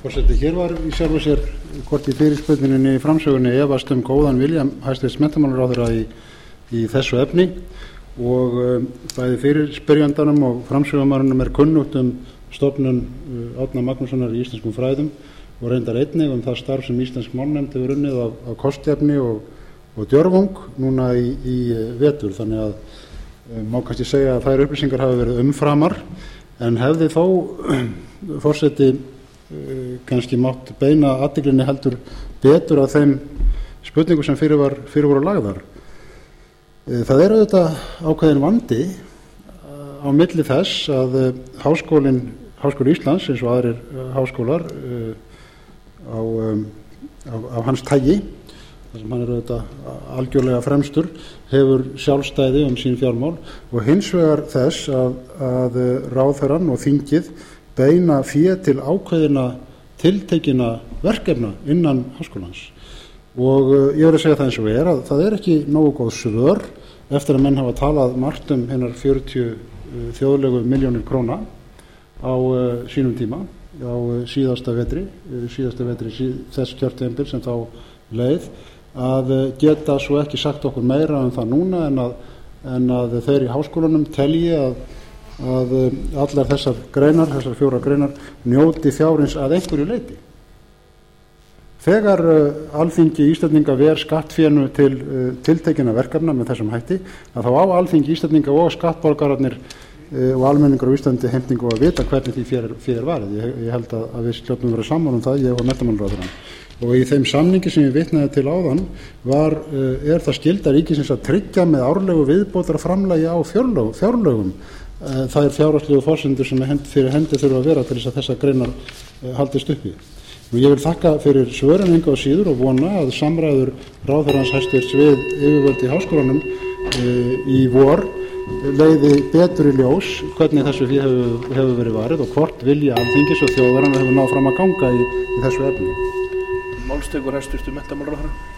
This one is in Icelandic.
Forseti, hér var í sjálfu sér hvort í fyrirspurninni í framsögunni efast góðan vilja hæstvirts menntamálaráðherra í þessu efni og bæði fyrirspyrjandanum og framsögumaðurinn kunnugt stofnun Árna Magnússonar í íslenskum fræðum og reyndar einnig það starf sem íslensk málnefnd hefur unnið á kostefni og djörfung núna í vetur, þannig að má kannski segja að þær upplýsingar hafi verið umframar, en hefði þó forseti kannski mátt beina athyglinni heldur betur að þeim spurningum sem fyrir voru lagðar. Það er auðvitað ákveðin vandi á milli þess að Háskóli Íslands eins og aðrir háskólar af hans tagi, þar sem hann er auðvitað algjörlega fremstur, hefur sjálfstæði sín fjármál, og hins vegar þess að ráðherrann og þingið beina fé til ákveðinna tiltekinna verkefna innan háskólans. Og ég verð að segja það eins og að það er ekki nógu góð svör eftir að menn hafa talað margt hinar 40 þjóðlegu milljónir króna á sínum tíma, á síðasta vetri þess kjörtímabil sem þá leið, að geta svo ekki sagt okkur meira það núna en að þeir í háskólanum telji að allar þessar 4 greinar njóti fjárins að einhverju leyti. Þegar Alþingi Íslendinga ver skattfénu til tiltekinna verkefna með þessum hætti, að þá á Alþingi Íslendinga og skattborgararnir og almenningur á Íslandi heimtingu að vita hvernig því fé varið. Ég held að við hljótum vera saman það, ég og menntamálaráðherrann. Og í þeim samningi sem ég vitnaði til áðan er það skylda ríkisins að tryggja með árlegu viðbótarframlagi á fjárlögum þær fjárhagslegu forsendur sem fyrir hendi þurfa að vera til þess að þessar greinar haldist uppi. Ég vil þakka fyrir svörin engu á síður og vona að samræður ráðherrans hæstvirts við yfirvöld í háskólanum í vor leiði betur í ljós hvernig þessu fé hefur verið varið og hvort vilja Alþingis og þjóðarinnar hefur náð fram að ganga í þessu efni. Málstekur hæstvirtur menntamálaráðherra.